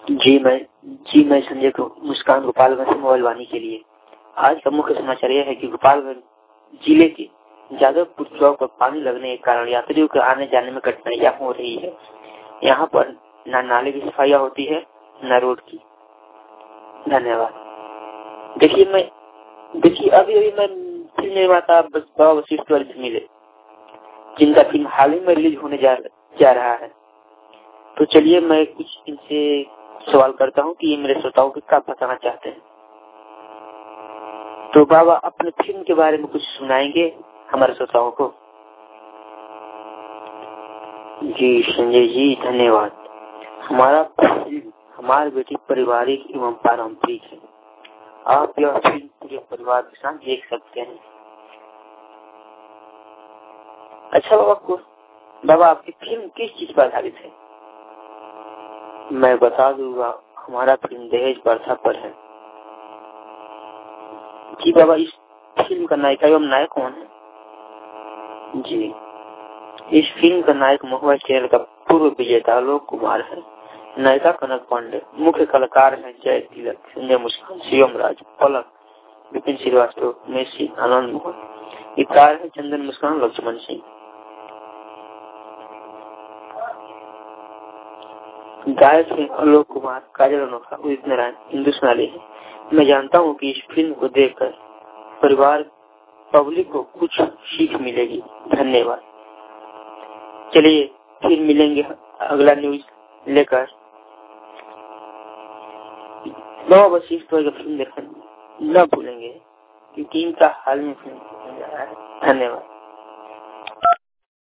जी मैं संजय को मुस्कान गोपालगंज से मोबाइल वाणी के लिए। आज का मुख्य समाचार यह है कि गोपालगंज जिले के जादवपुर चौक पर पानी लगने के कारण यात्रियों के आने जाने में कठिनाइयां हो रही है। यहाँ पर न नाले की सफाइयाँ होती है न रोड की। धन्यवाद। देखिए अभी मैं फिल्म निर्माता बाबा वशिष्ठ से मिले, जिनका फिल्म हाल ही में रिलीज होने जा रहा है। तो चलिए मैं कुछ इनसे सवाल करता हूँ कि ये मेरे श्रोताओं को क्या बताना चाहते हैं। तो बाबा अपने फिल्म के बारे में कुछ सुनाएंगे हमारे श्रोताओं को। जी संजय जी धन्यवाद। हमारा फिल्म हमारी बेटी पारिवारिक एवं पारंपरिक है। आप यह फिल्म पूरे परिवार के साथ देख सकते हैं। अच्छा बाबा आपकी फिल्म किस चीज पर आधारित है? मैं बता दूंगा, हमारा फिल्म दहेज प्रथा पर है। जी बाबा, इस फिल्म का नायिका एवं नायक कौन है? जी, इस फिल्म का नायक महुआ चैनल का पूर्व विजेता आलोक कुमार है। नायिका कनक पांडे। मुख्य कलाकार हैं जय तिलक, संजय मुस्कान, शिवम राज, पलक, विपिन श्रीवास्तव, मेसी, आनंद मोहन। गीतकार है चंदन मुस्कान, लक्ष्मण सिंह। गायक है आलोक कुमार, काजल अनोखा, उदित नारायण, इंदु सोनाली है। मैं जानता हूँ कि इस फिल्म को देखकर परिवार पब्लिक को कुछ सीख मिलेगी। धन्यवाद। चलिए फिर मिलेंगे अगला न्यूज लेकर। बाबा वशिष्ठ का फिल्म देखना न भूलेंगे, क्योंकि इनका हाल में फिल्म। धन्यवाद।